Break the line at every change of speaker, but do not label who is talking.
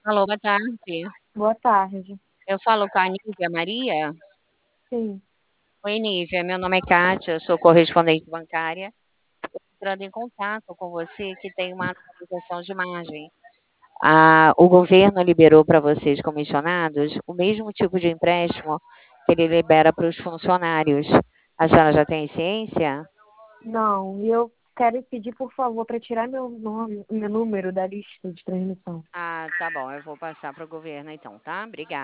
Alô, boa tarde.
Boa tarde.
Eu falo com a Nívia Maria.
Sim.
Oi, Nívia, meu nome é Kátia, eu sou correspondente bancária. Entrando em contato com você que tem uma atualização de margem. O governo liberou para vocês, comissionados, o mesmo tipo de empréstimo que ele libera para os funcionários. A senhora já tem ciência?
Não, e eu quero pedir, por favor, para tirar meu número da lista de transmissão.
Ah, tá bom, eu vou passar para o governo então, tá? Obrigada.